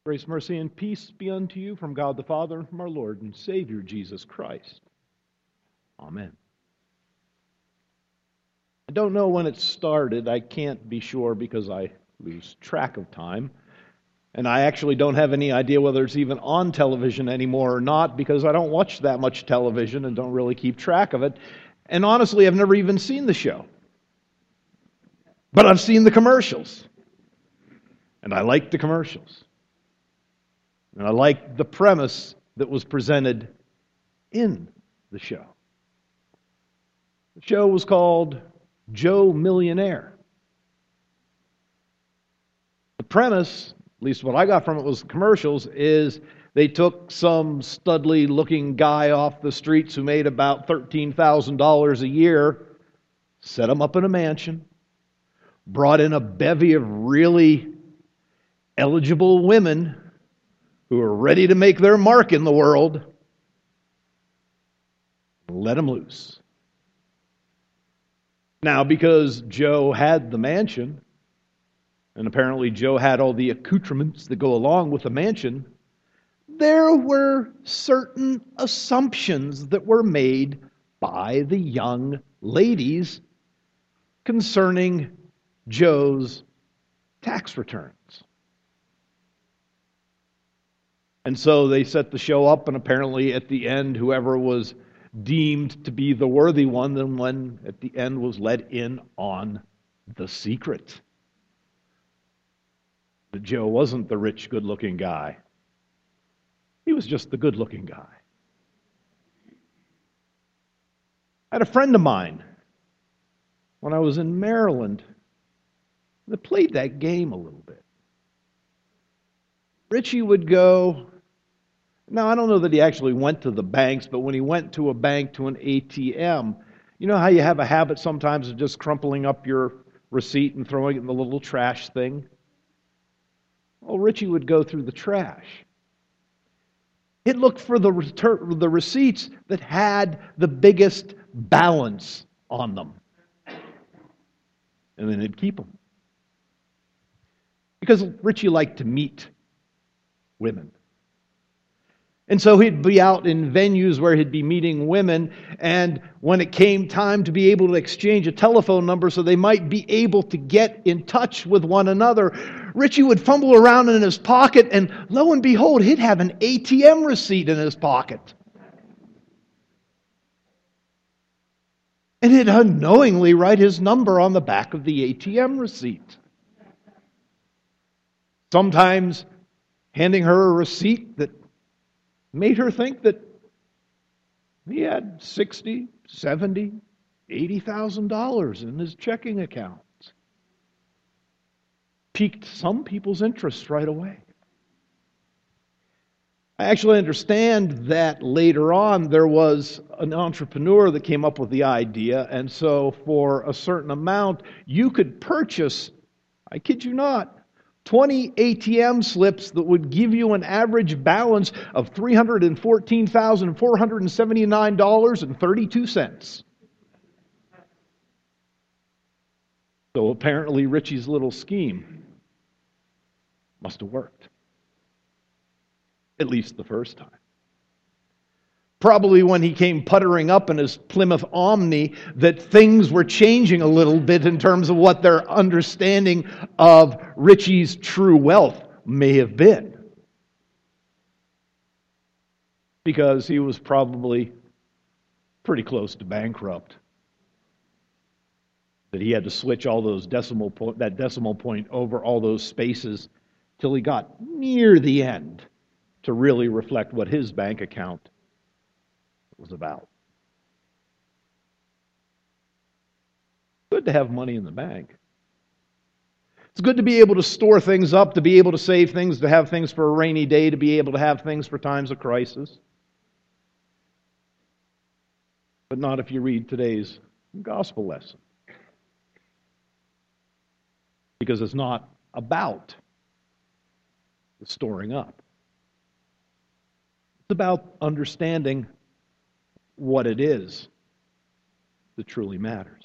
Grace, mercy, and peace be unto you from God the Father and from our Lord and Savior Jesus Christ. Amen. I don't know when it started. I can't be sure because I lose track of time. And I actually don't have any idea whether it's even on television anymore or not because I don't watch that much television and don't really keep track of it. And honestly, I've never even seen the show. But I've seen the commercials. And I like the commercials. And I like the premise that was presented in the show. The show was called Joe Millionaire. The premise, at least what I got from it was the commercials, is they took some studly looking guy off the streets who made about $13,000 a year, set him up in a mansion, brought in a bevy of really eligible women who are ready to make their mark in the world, let him loose. Now, because Joe had the mansion, and apparently Joe had all the accoutrements that go along with the mansion, there were certain assumptions that were made by the young ladies concerning Joe's tax returns. And so they set the show up, and apparently at the end, whoever was deemed to be the worthy one, then when at the end was let in on the secret. That Joe wasn't the rich, good-looking guy. He was just the good-looking guy. I had a friend of mine when I was in Maryland that played that game a little bit. Richie would go. Now, I don't know that he actually went to the banks, but when he went to a bank, to an ATM, you know how you have a habit sometimes of just crumpling up your receipt and throwing it in the little trash thing? Well, Richie would go through the trash. He'd look for the receipts that had the biggest balance on them. And then he'd keep them. Because Richie liked to meet women. And so he'd be out in venues where he'd be meeting women, and when it came time to be able to exchange a telephone number so they might be able to get in touch with one another, Richie would fumble around in his pocket, and lo and behold, he'd have an ATM receipt in his pocket. And he'd unknowingly write his number on the back of the ATM receipt. Sometimes handing her a receipt that made her think that he had $60,000, $70,000, $80,000 in his checking account. Piqued some people's interest right away. I actually understand that later on there was an entrepreneur that came up with the idea, and so for a certain amount you could purchase, I kid you not, 20 ATM slips that would give you an average balance of $314,479.32. So apparently Richie's little scheme must have worked. At least the first time. Probably when he came puttering up in his Plymouth Omni that things were changing a little bit in terms of what their understanding of Richie's true wealth may have been. Because he was probably pretty close to bankrupt. That he had to switch all those decimal point over all those spaces till he got near the end to really reflect what his bank account was about. Good to have money in the bank. It's good to be able to store things up, to be able to save things, to have things for a rainy day, to be able to have things for times of crisis. But not if you read today's gospel lesson. Because it's not about the storing up. It's about understanding what it is that truly matters.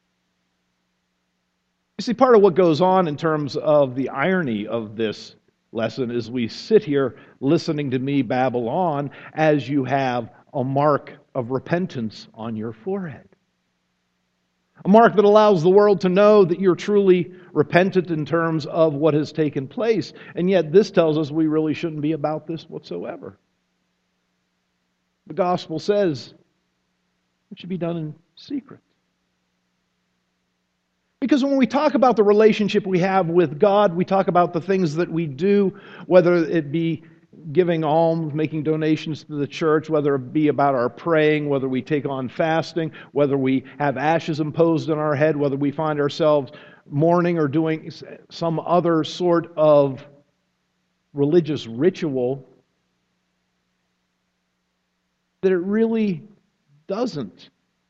You see, part of what goes on in terms of the irony of this lesson as we sit here listening to me babble on as you have a mark of repentance on your forehead. A mark that allows the world to know that you're truly repentant in terms of what has taken place. And yet this tells us we really shouldn't be about this whatsoever. The gospel says it should be done in secret. Because when we talk about the relationship we have with God, we talk about the things that we do, whether it be giving alms, making donations to the church, whether it be about our praying, whether we take on fasting, whether we have ashes imposed on our head, whether we find ourselves mourning or doing some other sort of religious ritual, that it really doesn't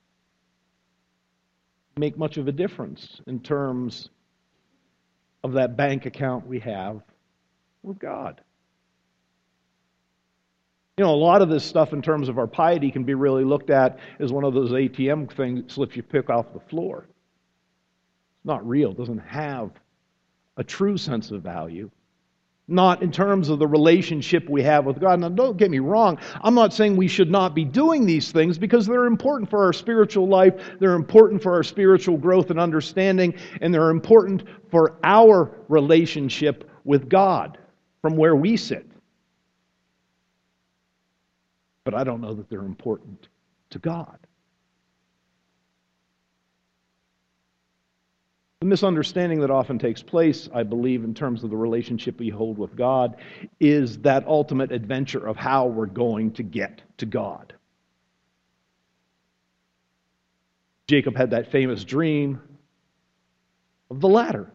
make much of a difference in terms of that bank account we have with God. You know, a lot of this stuff in terms of our piety can be really looked at as one of those ATM slips you pick off the floor. It's not real. It doesn't have a true sense of value. Not in terms of the relationship we have with God. Now, don't get me wrong. I'm not saying we should not be doing these things because they're important for our spiritual life. They're important for our spiritual growth and understanding. And they're important for our relationship with God from where we sit. But I don't know that they're important to God. The misunderstanding that often takes place, I believe, in terms of the relationship we hold with God, is that ultimate adventure of how we're going to get to God. Jacob had that famous dream of the ladder.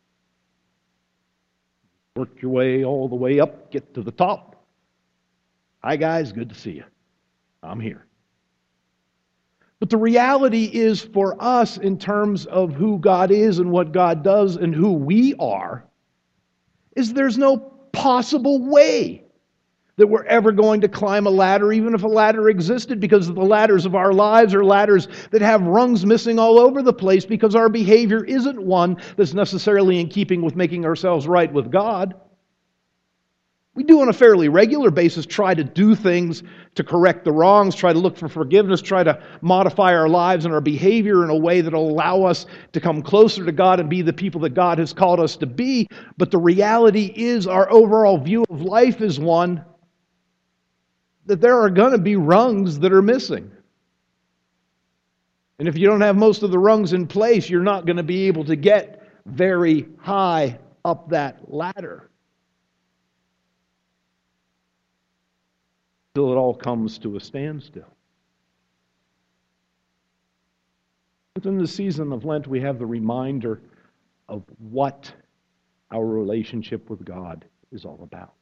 Work your way all the way up, get to the top. Hi guys, good to see you. I'm here. But the reality is for us in terms of who God is and what God does and who we are, is there's no possible way that we're ever going to climb a ladder, even if a ladder existed, because the ladders of our lives are ladders that have rungs missing all over the place because our behavior isn't one that's necessarily in keeping with making ourselves right with God. We do on a fairly regular basis try to do things to correct the wrongs, try to look for forgiveness, try to modify our lives and our behavior in a way that will allow us to come closer to God and be the people that God has called us to be. But the reality is our overall view of life is one that there are going to be rungs that are missing. And if you don't have most of the rungs in place, you're not going to be able to get very high up that ladder. Till it all comes to a standstill. Within the season of Lent, we have the reminder of what our relationship with God is all about.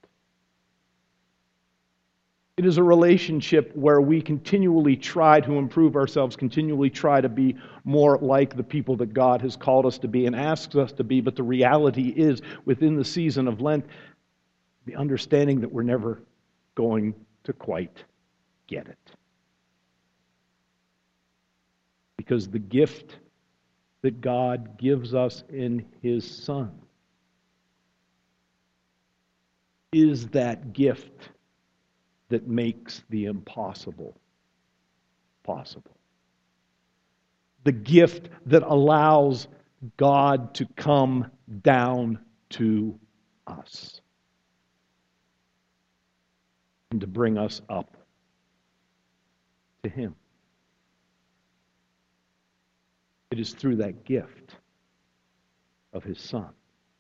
It is a relationship where we continually try to improve ourselves, continually try to be more like the people that God has called us to be and asks us to be. But the reality is, within the season of Lent, the understanding that we're never going to quite get it. Because the gift that God gives us in His Son is that gift that makes the impossible possible. The gift that allows God to come down to us and to bring us up to Him. It is through that gift of His Son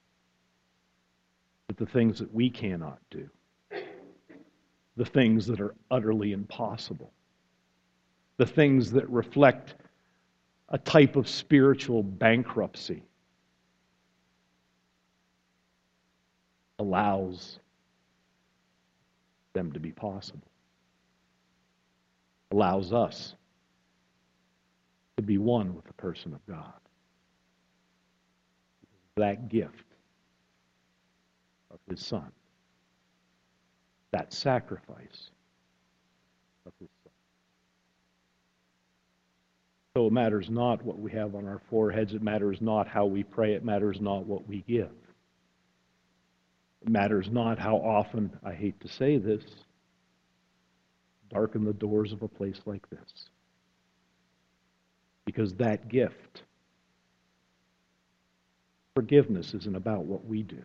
that the things that we cannot do, the things that are utterly impossible, the things that reflect a type of spiritual bankruptcy, allows them to be possible. Allows us to be one with the person of God. That gift of His Son. That sacrifice of His Son. So it matters not what we have on our foreheads. It matters not how we pray. It matters not what we give. It matters not how often, I hate to say this, darken the doors of a place like this. Because that gift, forgiveness, isn't about what we do,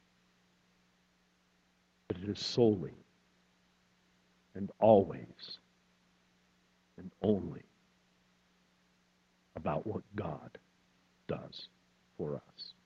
but it is solely and always and only about what God does for us.